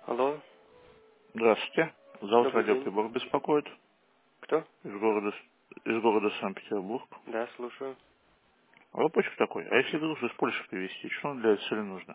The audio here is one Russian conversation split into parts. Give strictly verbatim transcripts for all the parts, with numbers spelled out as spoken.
Алло, Здравствуйте. Завтра добрый день. радиоприбор беспокоит Кто? из города, из города Санкт-Петербург. Да, слушаю. А вопросик такой, а если груз из Польши привезти, что для этой цели нужно?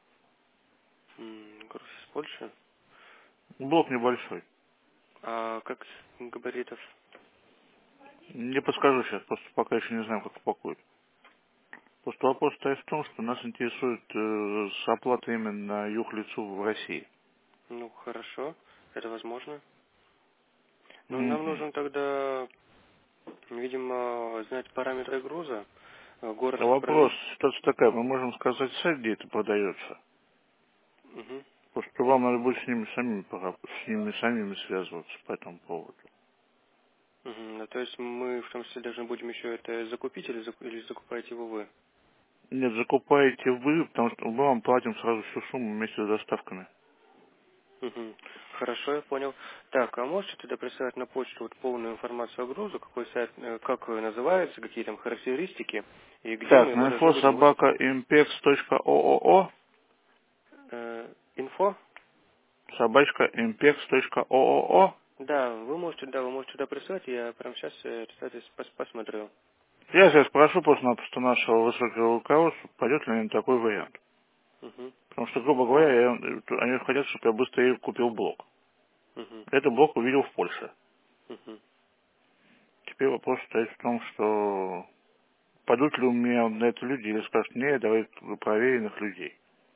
М, Груз из Польши. Блок небольшой. А как с габаритов? Не подскажу сейчас, просто пока еще не знаем, как упакуют. Просто вопрос стоит в том, что нас интересует э, с оплатой именно юг-лицу в России. Ну, хорошо, это возможно. Но нам Мгм. нужно тогда, видимо, знать параметры груза, э, город А вопрос, отправить. ситуация такая, мы можем сказать сайт, где это продается. Угу. Просто вам надо будет с ними самими, пора- с ними самими связываться по этому поводу. Угу. Ну, то есть мы в том числе должны будем еще это закупить или, заку- или закупаете его вы? Нет, закупаете вы, потому что мы вам платим сразу всю сумму вместе с доставками. Угу. Хорошо, я понял. Так, а можете тогда присылать на почту вот полную информацию о грузу, какой сайт, э, как э, называется, какие там характеристики, и где мы Так, его на должны инфо будем выслать? собака импекс точка ООО, Э, инфо? собачка импекс точка ООО. Да, вы можете, да, вы можете туда присылать, я прямо сейчас, э, кстати, пос- посмотрю. Я сейчас спрошу просто-напросто нашего высокого руководства, пойдет ли им такой вариант. Угу, Потому что, грубо говоря, я- они хотят, чтобы я быстрее купил блок. угу, Этот блок увидел в Польше. угу. Теперь вопрос стоит в том, что пойдут ли у меня на это люди или скажут, не, давай проверенных людей.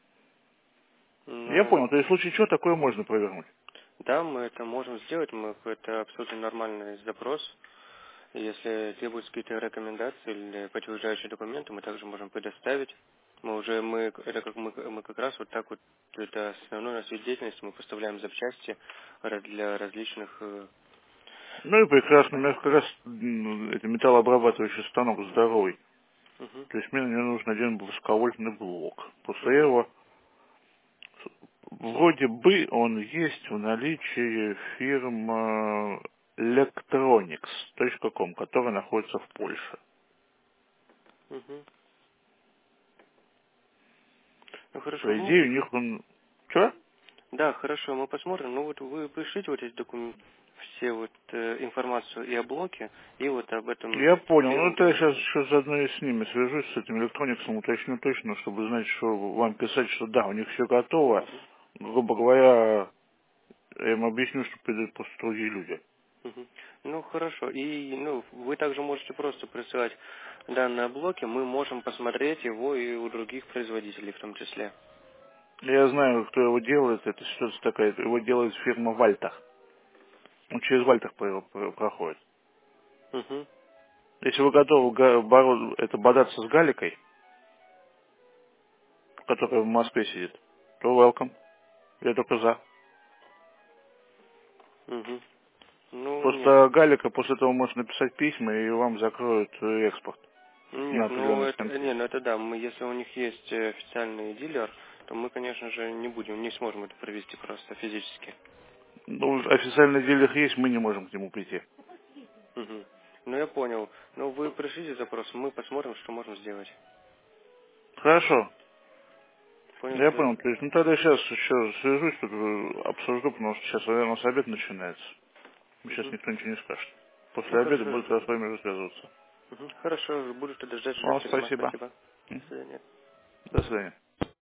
Я Ну, понял, то есть в случае чего такое можно провернуть. да, мы это можем сделать, мы это абсолютно нормальный запрос. Если требуются какие-то рекомендации или подтверждающие документы, мы также можем предоставить. Мы уже, мы, это как мы, мы как раз вот так вот, это основной наш вид деятельности, мы поставляем запчасти ра- для различных... э, Ну и прекрасно, у меня как раз м, это металлообрабатывающий станок здоровый. Мгм, То есть мне, мне нужен один высоковольтный блок. После мгм, этого, вроде бы он есть в наличии фирма electronics точка ком, которая находится в Польше. мгм. Ну хорошо, По ну, идее у них он... Что? да, хорошо, мы посмотрим. Ну вот вы пришлите вот эти документы, все вот э, информацию и о блоке, и вот об этом Я понял. Ну первом это я сейчас грузе. еще заодно и с ними свяжусь, с этим электрониксом, уточню точно, чтобы знать, что вам писать, что да, у них все готово. Мгм, Грубо говоря, я им объясню, что придут просто другие люди. мгм. Ну хорошо, и ну вы также можете просто присылать данные блоки, мы можем посмотреть его и у других производителей в том числе. Я знаю, кто его делает, это ситуация такая, его делает фирма Вальтах. Он через Вальтах про- про- проходит. Угу, Если вы готовы га- боро- это бодаться с Галикой, которая в Москве сидит, то welcome. Я только за. угу. Ну нет, Просто Галика после этого может написать письма, и вам закроют э, экспорт на нет, ну определенные это, станки. не, ну это да, мы, если у них есть э, официальный дилер, то мы, конечно же, не будем, не сможем это провести просто физически. Ну, официальный дилер есть, мы не можем к нему прийти. Угу. Ну, я понял. Ну, вы пришлите запрос, мы посмотрим, что можем сделать. Хорошо. Понял Я тогда? понял. То есть, ну тогда сейчас еще свяжусь, тут э, обсужду, потому что сейчас, наверное, с обед начинается. Сейчас Угу. никто ничего не скажет. Ну, После обеда хорошо. буду с вами уже связываться. Угу. Хорошо, буду тогда ждать Вам письма. спасибо. Спасибо. До М. свидания. До свидания.